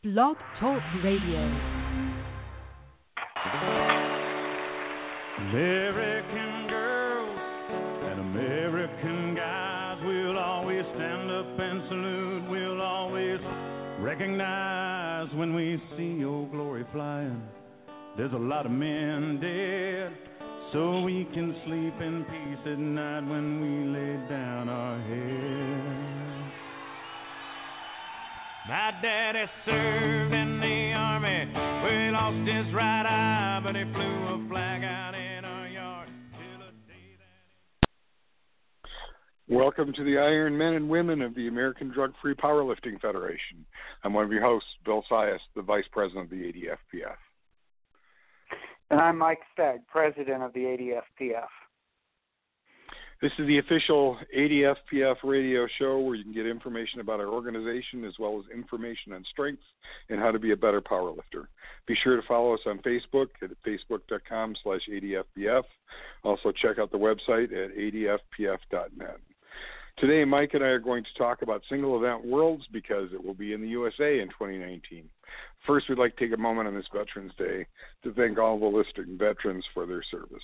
Blog Talk Radio. American girls and American guys will always stand up and salute. We'll always recognize when we see old glory flying. There's a lot of men dead, so we can sleep in peace at night when we lay down our heads. My daddy served in the army, where he lost his right eye, but he flew a flag out in our yard till the day that... Welcome to the Iron Men and Women of the American Drug-Free Powerlifting Federation. I'm one of your hosts, Bill Sias, the Vice President of the ADFPF. And I'm Mike Stagg, President of the ADFPF. This is the official ADFPF radio show where you can get information about our organization as well as information on strength and how to be a better powerlifter. Be sure to follow us on Facebook at facebook.com/ADFPF. Also check out the website at adfpf.net. Today, Mike and I are going to talk about Single Event Worlds because it will be in the USA in 2019. First, we'd like to take a moment on this Veterans Day to thank all the listening veterans for their service.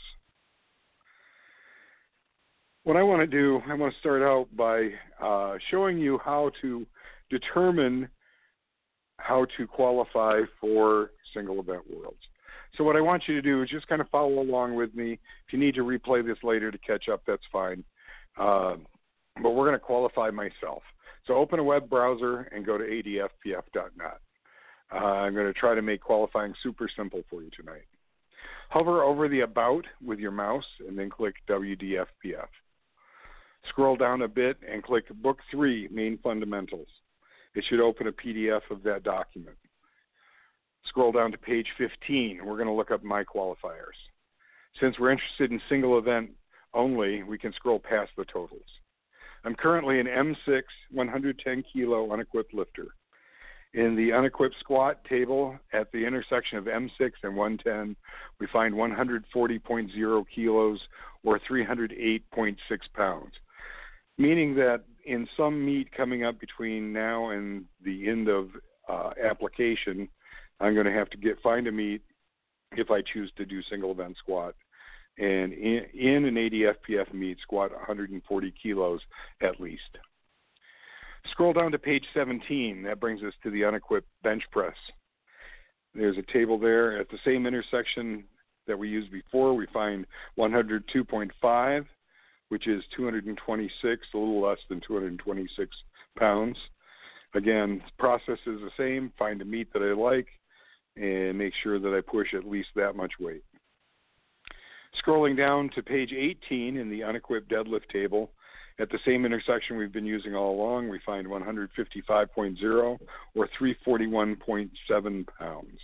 What I want to do, I want to start out by showing you how to determine how to qualify for Single Event Worlds. So what I want you to do is just kind of follow along with me. If you need to replay this later to catch up, that's fine. But we're going to qualify myself. So open a web browser and go to adfpf.net. I'm going to try to make qualifying super simple for you tonight. Hover over the About with your mouse and then click WDFPF. Scroll down a bit and click Book 3, Main Fundamentals. It should open a PDF of that document. Scroll down to page 15. We're going to look up My Qualifiers. Since we're interested in single event only, we can scroll past the totals. I'm currently an M6 110 kilo unequipped lifter. In the unequipped squat table at the intersection of M6 and 110, we find 140.0 kilos or 308.6 pounds, meaning that in some meet coming up between now and the end of application, I'm going to have to find a meet if I choose to do single event squat. And in an ADFPF meet, squat 140 kilos at least. Scroll down to page 17. That brings us to the unequipped bench press. There's a table there. At the same intersection that we used before, we find 102.5, which is 226, a little less than 226 pounds. Again, process is the same. Find a meet that I like and make sure that I push at least that much weight. Scrolling down to page 18 in the unequipped deadlift table, at the same intersection we've been using all along, we find 155.0 or 341.7 pounds.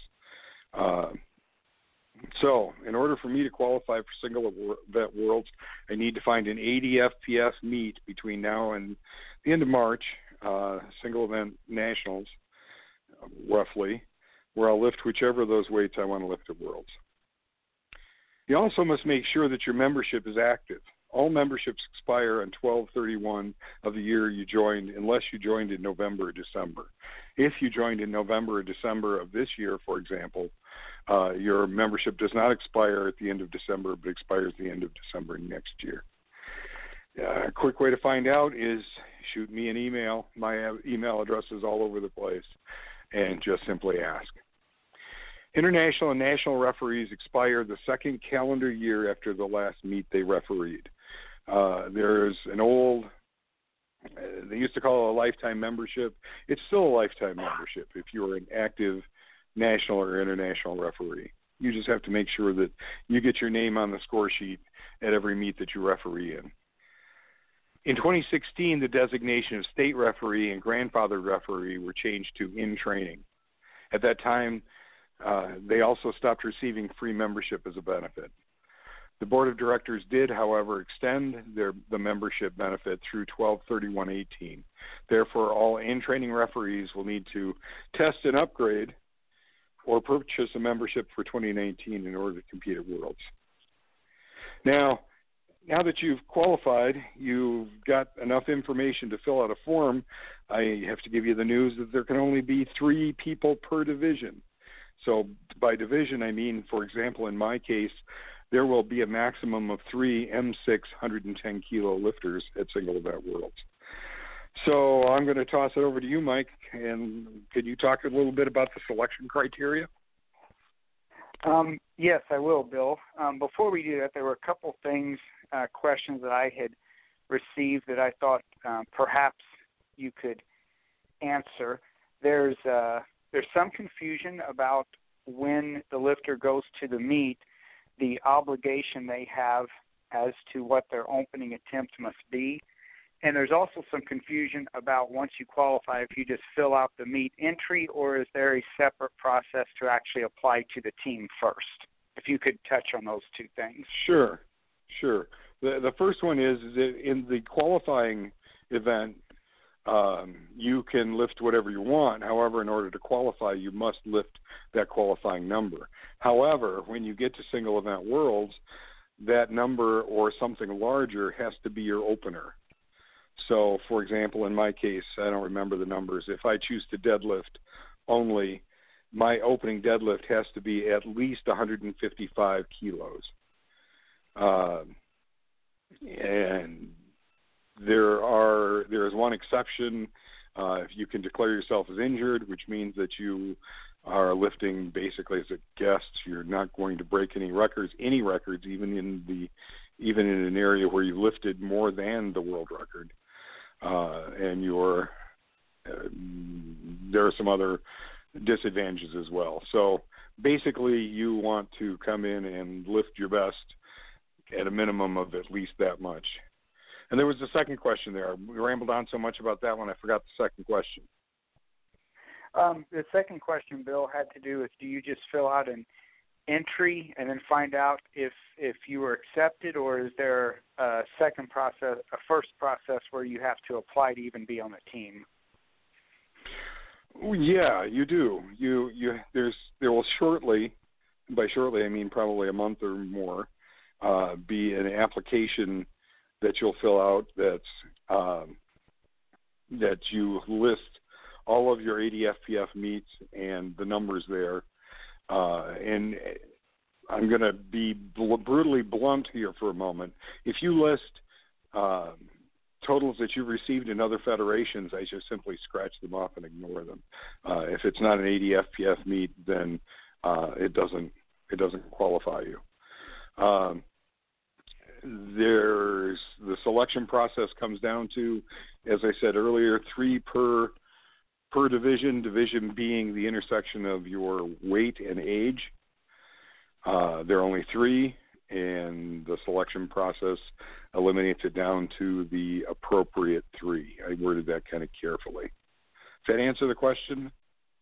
So in order for me to qualify for Single Event Worlds, I need to find an ADFPF meet between now and the end of March, Single Event Nationals, roughly, where I'll lift whichever of those weights I want to lift at Worlds. You also must make sure that your membership is active. All memberships expire on 12/31 of the year you joined, unless you joined in November or December. If you joined in November or December of this year, for example, your membership does not expire at the end of December, but expires at the end of December next year. A quick way to find out is shoot me an email. My email address is all over the place, and just simply ask. International and national referees expire the second calendar year after the last meet they refereed. There's an old, they used to call it a lifetime membership. It's still a lifetime membership if you're an active national or international referee. You just have to make sure that you get your name on the score sheet at every meet that you referee in. In 2016, the designation of state referee and grandfathered referee were changed to in training. At that time, they also stopped receiving free membership as a benefit. The board of directors did, however, extend the membership benefit through 12/31/18. Therefore, all in-training referees will need to test and upgrade or purchase a membership for 2019 in order to compete at Worlds. Now, now that you've qualified, you've got enough information to fill out a form. I have to give you the news that there can only be 3 people per division. So by division, I mean, for example, in my case, there will be a maximum of 3 M6 110-kilo lifters at Single Event Worlds. So I'm going to toss it over to you, Mike, and could you talk a little bit about the selection criteria? Yes, I will, Bill. Before we do that, there were a couple things, questions that I had received that I thought perhaps you could answer. There's some confusion about when the lifter goes to the meet, the obligation they have as to what their opening attempt must be. And there's also some confusion about once you qualify, if you just fill out the meet entry, or is there a separate process to actually apply to the team first? If you could touch on those 2 things. Sure. The first one is that in the qualifying event, you can lift whatever you want. However, in order to qualify, you must lift that qualifying number. However, when you get to Single Event Worlds, that number or something larger has to be your opener. So, for example, in my case, I don't remember the numbers. If I choose to deadlift only, my opening deadlift has to be at least 155 kilos. And there is one exception. If you can declare yourself as injured, which means that you are lifting basically as a guest, you're not going to break any records, even in an area where you lifted more than the world record. And there are some other disadvantages as well. So basically, you want to come in and lift your best at a minimum of at least that much. And there was a second question there. We rambled on so much about that one, I forgot the second question. The second question, Bill, had to do with, do you just fill out an entry and then find out if you were accepted, or is there a first process where you have to apply to even be on the team? Yeah, you do. There will shortly, by shortly I mean probably a month or more, be an application that you'll fill out that you list all of your ADFPF meets and the numbers there. And I'm going to be brutally blunt here for a moment. If you list totals that you've received in other federations, I just simply scratch them off and ignore them. If it's not an ADFPF meet, then it doesn't qualify you. There's the selection process comes down to, as I said earlier, 3 per division being the intersection of your weight and age. There are only 3, and the selection process eliminates it down to the appropriate 3. I worded that kind of carefully. Does that answer the question?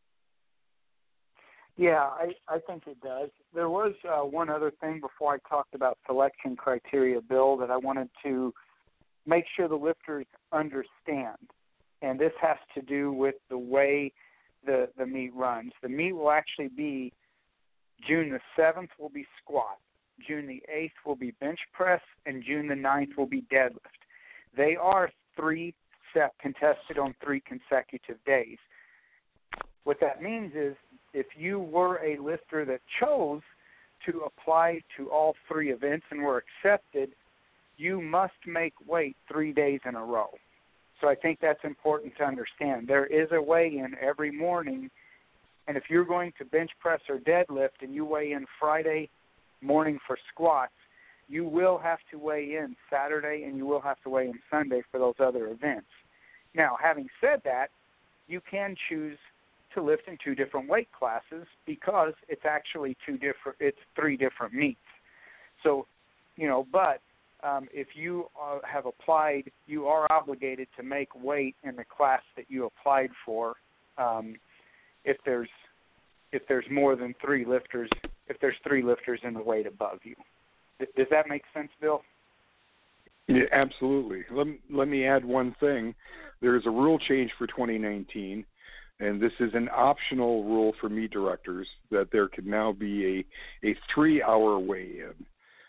Yeah, I think it does. There was one other thing before I talked about selection criteria, Bill, that I wanted to make sure the lifters understand. And this has to do with the way the meet runs. The meet will actually be June the 7th will be squat, June the 8th will be bench press, and June the 9th will be deadlift. They are 3 set contested on 3 consecutive days. What that means is if you were a lifter that chose to apply to all 3 events and were accepted, you must make weight 3 days in a row. So I think that's important to understand. There is a weigh-in every morning, and if you're going to bench press or deadlift and you weigh in Friday morning for squats, you will have to weigh in Saturday and you will have to weigh in Sunday for those other events. Now, having said that, you can choose to lift in 2 different weight classes because it's actually 3 different meets. So, but if you have applied, you are obligated to make weight in the class that you applied for. If there's more than 3 lifters, if there's 3 lifters in the weight above you. Does that make sense, Bill? Yeah, absolutely. Let me add one thing. There is a rule change for 2019, and this is an optional rule for meet directors, that there can now be a 3-hour weigh-in.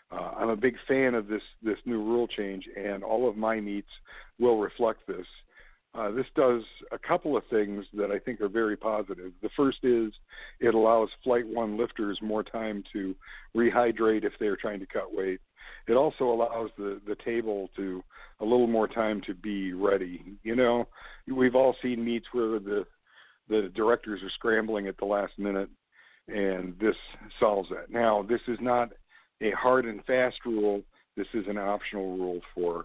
I'm a big fan of this new rule change, and all of my meets will reflect this. This does a couple of things that I think are very positive. The first is it allows Flight 1 lifters more time to rehydrate if they're trying to cut weight. It also allows the table to a little more time to be ready. You know, we've all seen meets where the directors are scrambling at the last minute, and this solves that. Now, this is not a hard and fast rule. This is an optional rule for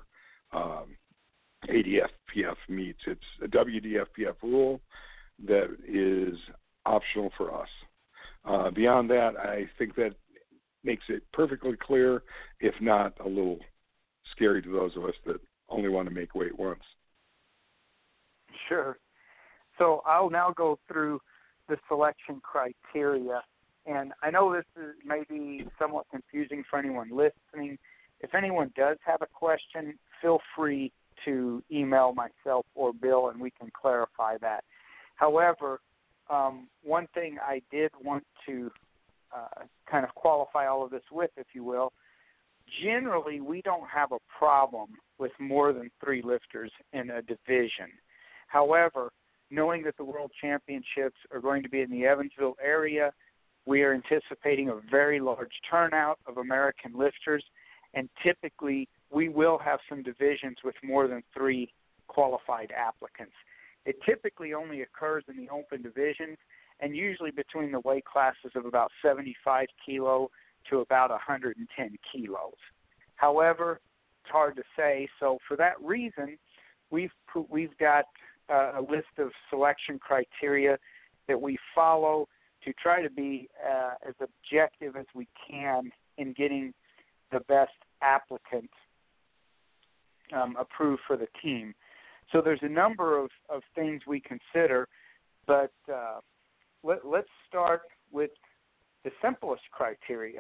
ADFPF meets. It's a WDFPF rule that is optional for us. Beyond that, I think that makes it perfectly clear, if not a little scary to those of us that only want to make weight once. Sure. So I'll now go through the selection criteria. And I know this is maybe somewhat confusing for anyone listening. If anyone does have a question, feel free to email myself or Bill, and we can clarify that. However, one thing I did want to kind of qualify all of this with, if you will, generally we don't have a problem with more than 3 lifters in a division. However, knowing that the World Championships are going to be in the Evansville area, we are anticipating a very large turnout of American lifters, and typically we will have some divisions with more than 3 qualified applicants. It typically only occurs in the open divisions and usually between the weight classes of about 75 kilo to about 110 kilos. However, it's hard to say, so for that reason, we've got a list of selection criteria that we follow to try to be as objective as we can in getting the best applicant approved for the team. So there's a number of things we consider, but let's start with the simplest criteria.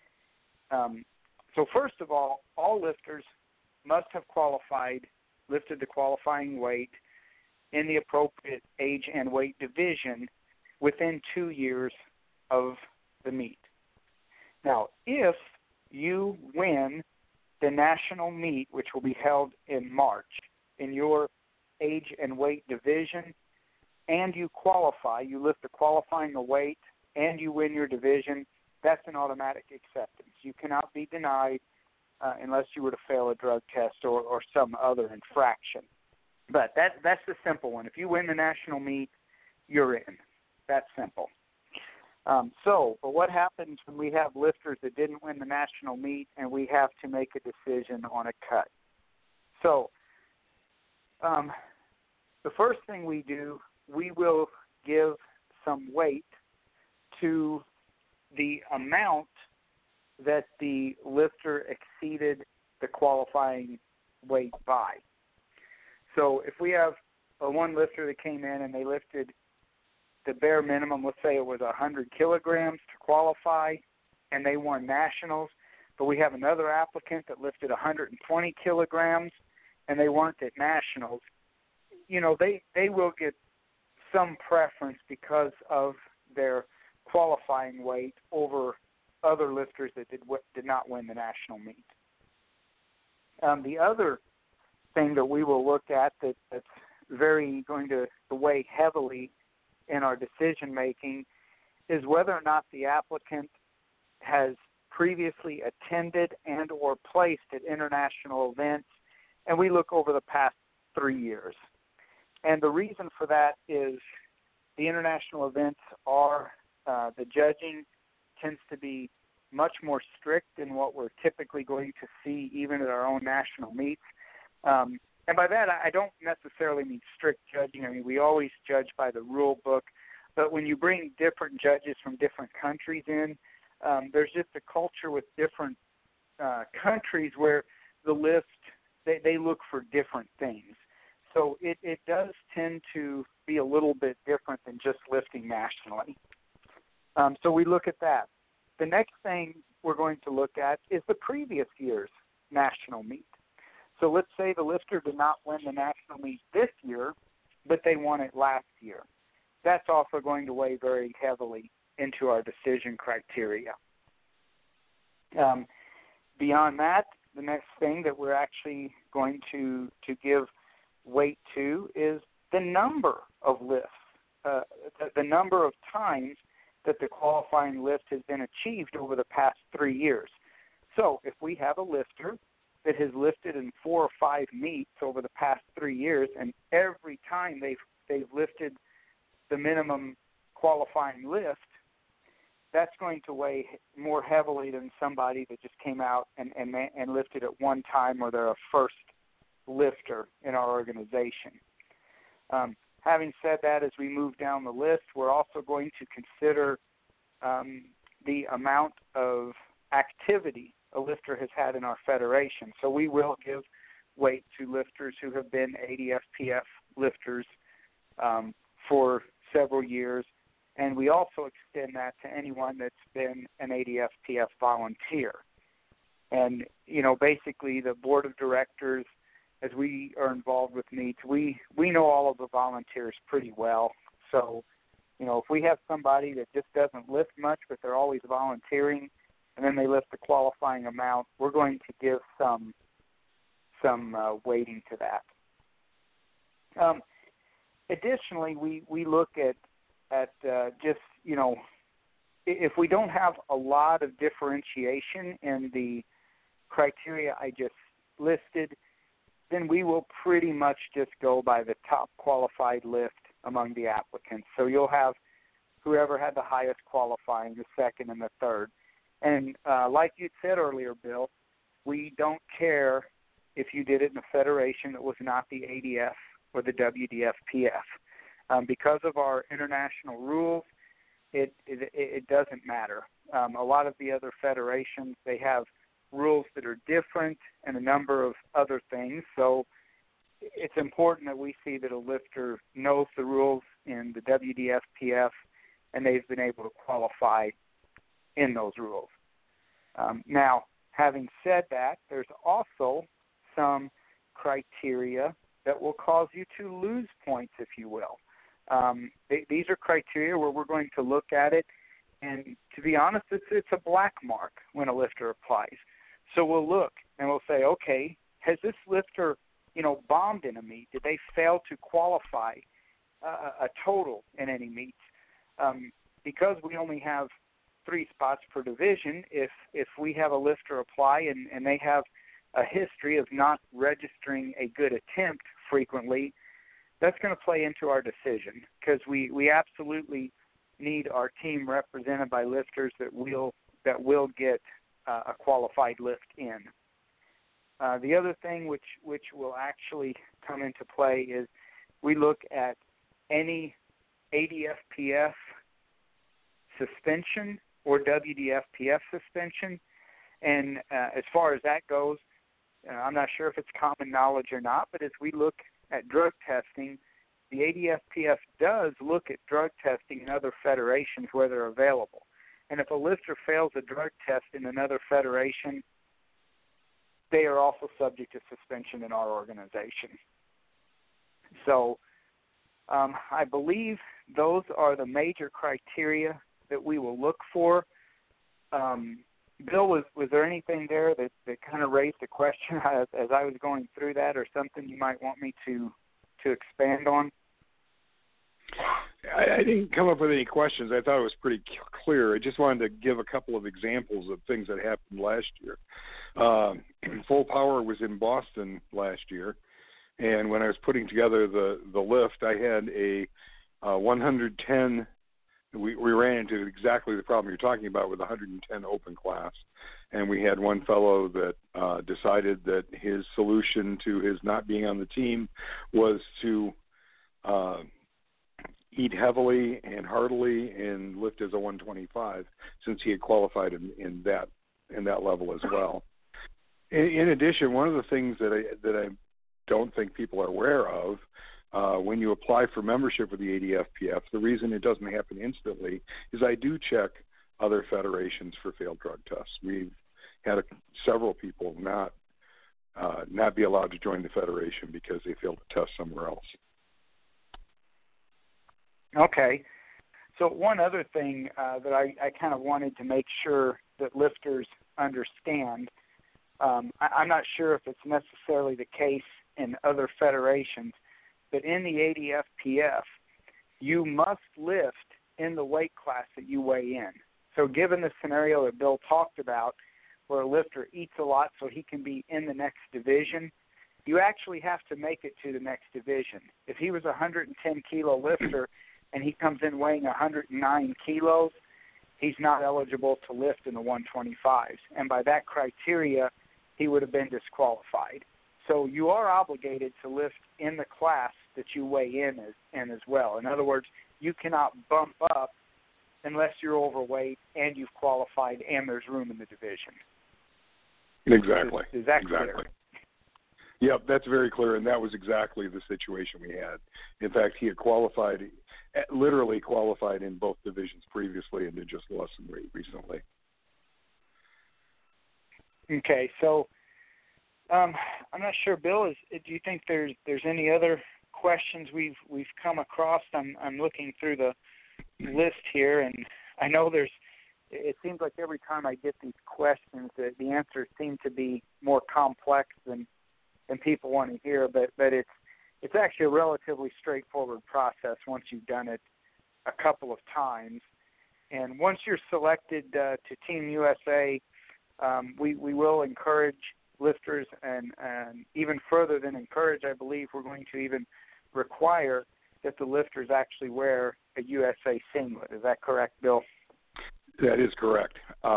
So first of all lifters must have lifted the qualifying weight in the appropriate age and weight division within 2 years of the meet. Now, if you win the national meet, which will be held in March, in your age and weight division, and you qualify, you lift the qualifying weight, and you win your division, that's an automatic acceptance. You cannot be denied unless you were to fail a drug test or some other infraction. But that's the simple one. If you win the national meet, you're in. That's simple. But what happens when we have lifters that didn't win the national meet and we have to make a decision on a cut? So the first thing we do, we will give some weight to the amount that the lifter exceeded the qualifying weight by. So if we have one lifter that came in and they lifted the bare minimum, let's say it was 100 kilograms to qualify, and they won nationals, but we have another applicant that lifted 120 kilograms and they weren't at nationals, they will get some preference because of their qualifying weight over other lifters that did not win the national meet. The other thing that we will look at that's very going to weigh heavily in our decision making is whether or not the applicant has previously attended and or placed at international events, and we look over the past 3 years. And the reason for that is the international events are, the judging tends to be much more strict than what we're typically going to see even at our own national meets. And by that, I don't necessarily mean strict judging. I mean, we always judge by the rule book. But when you bring different judges from different countries in, there's just a culture with different countries where the list, they look for different things. So it does tend to be a little bit different than just lifting nationally. So we look at that. The next thing we're going to look at is the previous year's national meet. So let's say the lifter did not win the national meet this year, but they won it last year. That's also going to weigh very heavily into our decision criteria. Beyond that, the next thing that we're actually going to give weight to is the number of lifts, the number of times that the qualifying lift has been achieved over the past 3 years. So if we have a lifter that has lifted in 4 or 5 meets over the past 3 years, and every time they've lifted the minimum qualifying lift, that's going to weigh more heavily than somebody that just came out and lifted at one time, or they're a first lifter in our organization. Having said that, as we move down the list, we're also going to consider the amount of activity a lifter has had in our federation. So we will give weight to lifters who have been ADFPF lifters for several years, and we also extend that to anyone that's been an ADFPF volunteer. And, basically the board of directors, as we are involved with meets, we know all of the volunteers pretty well. So, if we have somebody that just doesn't lift much, but they're always volunteering, and then they lift the qualifying amount, we're going to give some weighting to that. Additionally, we look at just, if we don't have a lot of differentiation in the criteria I just listed, then we will pretty much just go by the top qualified lift among the applicants. So you'll have whoever had the highest qualifying, the second and the third. And like you said earlier, Bill, we don't care if you did it in a federation that was not the ADF or the WDFPF. Because of our international rules, it doesn't matter. A lot of the other federations, they have rules that are different and a number of other things. So it's important that we see that a lifter knows the rules in the WDFPF and they've been able to qualify in those rules. Now, having said that, there's also some criteria that will cause you to lose points, if you will. These are criteria where we're going to look at it, and to be honest, it's a black mark when a lifter applies. So we'll look and we'll say, okay, has this lifter, bombed in a meet? Did they fail to qualify a total in any meets? Because we only have 3 spots per division, if we have a lifter apply and they have a history of not registering a good attempt frequently, that's going to play into our decision, because we absolutely need our team represented by lifters that will get a qualified lift in. The other thing which will actually come into play is we look at any ADFPF suspension or WDFPF suspension, and as far as that goes, I'm not sure if it's common knowledge or not, but as we look at drug testing, the ADFPF does look at drug testing in other federations where they're available. And if a lifter fails a drug test in another federation, they are also subject to suspension in our organization. So I believe those are the major criteria that we will look for. Bill, was there anything there that kind of raised a question as I was going through that, or something you might want me to expand on? I didn't come up with any questions. I thought it was pretty clear. I just wanted to give a couple of examples of things that happened last year. Full Power was in Boston last year, and when I was putting together the lift, I had a 110. We ran into exactly the problem you're talking about with 110 open class, and we had one fellow that decided that his solution to his not being on the team was to eat heavily and heartily and lift as a 125, since he had qualified in that level as well. In addition, one of the things that I don't think people are aware of, when you apply for membership with the ADFPF, the reason it doesn't happen instantly is I do check other federations for failed drug tests. We've had several people not be allowed to join the federation because they failed to test somewhere else. Okay. So one other thing that I kind of wanted to make sure that lifters understand, I'm not sure if it's necessarily the case in other federations, but in the ADFPF, you must lift in the weight class that you weigh in. So given the scenario that Bill talked about, where a lifter eats a lot so he can be in the next division, you actually have to make it to the next division. If he was a 110-kilo lifter and he comes in weighing 109 kilos, he's not eligible to lift in the 125s. And by that criteria, he would have been disqualified. So you are obligated to lift in the class that you weigh in as well. In other words, you cannot bump up unless you're overweight and you've qualified and there's room in the division. Exactly. Is that exactly. clear? Yep, that's very clear, and that was exactly the situation we had. In fact, he had literally qualified in both divisions previously and had just lost some weight recently. Okay, so I'm not sure, Bill, do you think there's any other questions we've come across? I'm looking through the list here, and I know it seems like every time I get these questions, the answers seem to be more complex than people want to hear, but it's actually a relatively straightforward process once you've done it a couple of times. And once you're selected to Team USA, we will encourage lifters, and even further than encourage, I believe we're going to even require that the lifters actually wear a USA singlet. Is that correct, Bill? That is correct.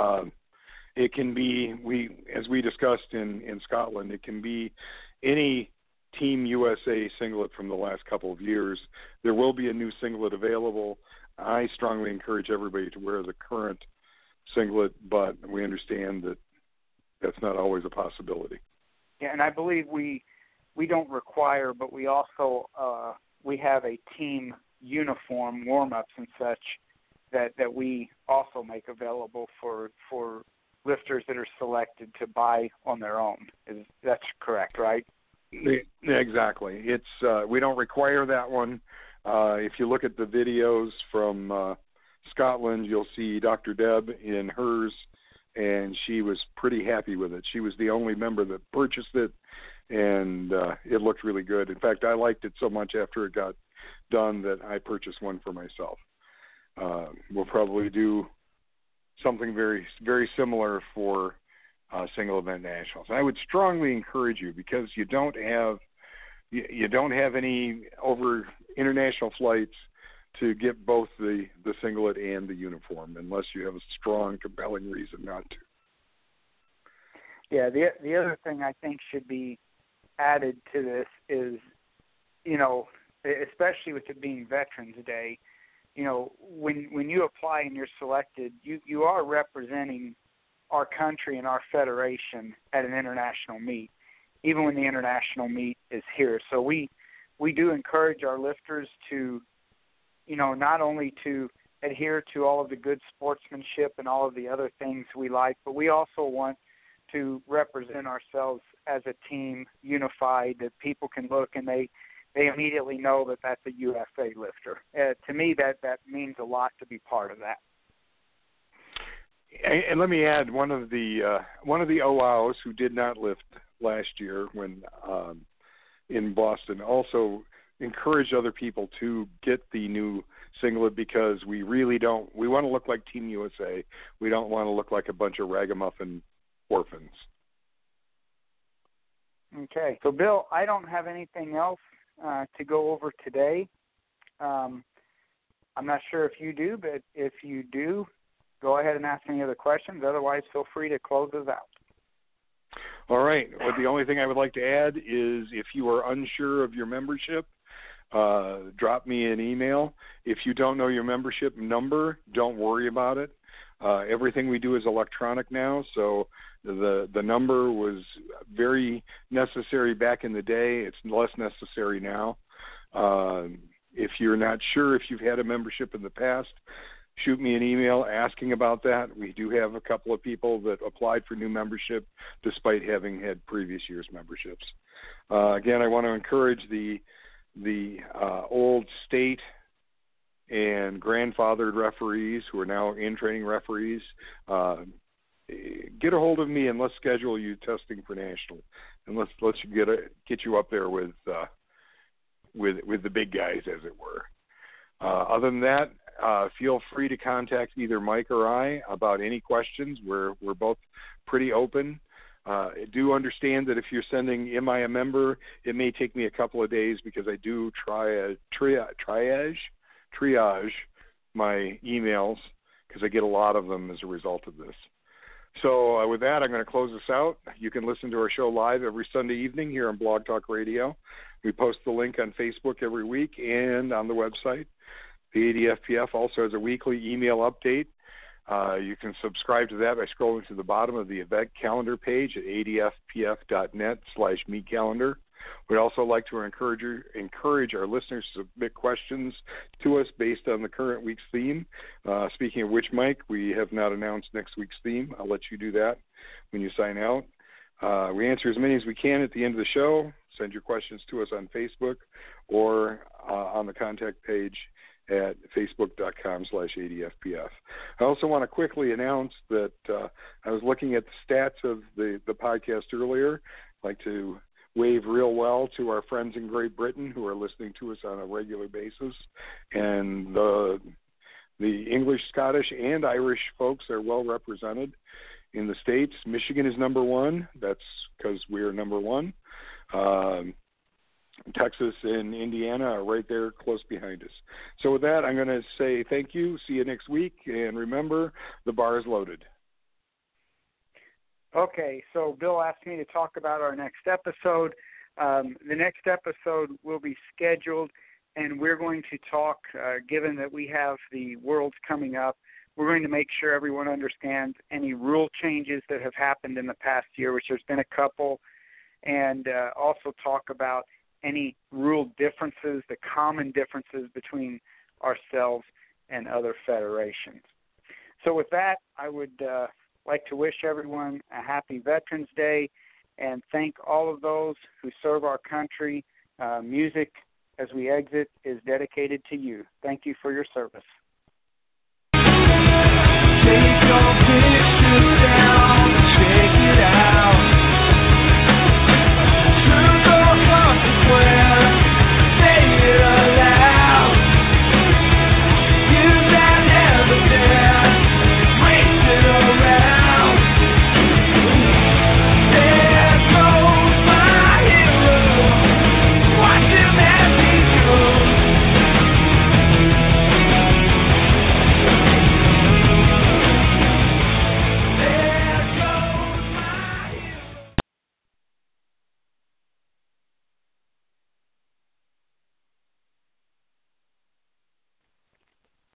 It can be, as we discussed in Scotland, it can be any Team USA singlet from the last couple of years. There will be a new singlet available. I strongly encourage everybody to wear the current singlet, but we understand that that's not always a possibility. Yeah, and I believe we don't require, but we also we have a team uniform, warm-ups and such, that we also make available for lifters that are selected to buy on their own. That's correct, right? Exactly. It's we don't require that one. If you look at the videos from Scotland, you'll see Dr. Deb in hers, and she was pretty happy with it. She was the only member that purchased it, and it looked really good. In fact, I liked it so much after it got done that I purchased one for myself. We'll probably do something very, very similar for single event nationals. I would strongly encourage you, because you don't have any over international flights, to get both the singlet and the uniform, unless you have a strong, compelling reason not to. Yeah, the other thing I think should be added to this is, especially with it being Veterans Day, when you apply and you're selected, you are representing our country and our federation at an international meet, even when the international meet is here. So we do encourage our lifters to, not only to adhere to all of the good sportsmanship and all of the other things we like, but we also want to represent ourselves as a team, unified, that people can look and they immediately know that that's a USA lifter. To me, that means a lot to be part of that. And let me add, one of the OWs who did not lift last year when in Boston also encouraged other people to get the new singlet, because we really don't. We want to look like Team USA. We don't want to look like a bunch of ragamuffin orphans. Okay. So, Bill, I don't have anything else to go over today. I'm not sure if you do, but if you do, go ahead and ask any other questions. Otherwise, feel free to close us out. All right. Well, the only thing I would like to add is, if you are unsure of your membership, drop me an email. If you don't know your membership number, don't worry about it. Everything we do is electronic now, so the number was very necessary back in the day. It's less necessary now. If you're not sure if you've had a membership in the past, shoot me an email asking about that. We do have a couple of people that applied for new membership despite having had previous year's memberships. Again, I want to encourage the old state and grandfathered referees who are now in training referees. get a hold of me and let's schedule you testing for national, and let's get you up there with the big guys, as it were. Other than that, feel free to contact either Mike or I about any questions. We're both pretty open. Do understand that if you're sending "Am I a member?" it may take me a couple of days because I do triage my emails because I get a lot of them as a result of this. So with that, I'm going to close this out. You can listen to our show live every Sunday evening here on Blog Talk Radio. We post the link on Facebook every week and on the website. The ADFPF also has a weekly email update. You can subscribe to that by scrolling to the bottom of the event calendar page at adfpf.net/meet calendar. We'd also like to encourage our listeners to submit questions to us based on the current week's theme. Speaking of which, Mike, we have not announced next week's theme. I'll let you do that when you sign out. We answer as many as we can at the end of the show. Send your questions to us on Facebook or on the contact page at facebook.com/ADFPF. I also want to quickly announce that I was looking at the stats of the podcast earlier. I'd like to wave real well to our friends in Great Britain who are listening to us on a regular basis. And the English, Scottish, and Irish folks are well represented in the States. Michigan is number one. That's because we are number one. Texas and Indiana are right there close behind us. So with that, I'm going to say thank you. See you next week. And remember, the bar is loaded. Okay, so Bill asked me to talk about our next episode. The next episode will be scheduled, and we're going to talk, given that we have the Worlds coming up, we're going to make sure everyone understands any rule changes that have happened in the past year, which there's been a couple, and also talk about any rule differences, the common differences between ourselves and other federations. So with that, I would like to wish everyone a happy Veterans Day and thank all of those who serve our country. Music, as we exit, is dedicated to you. Thank you for your service.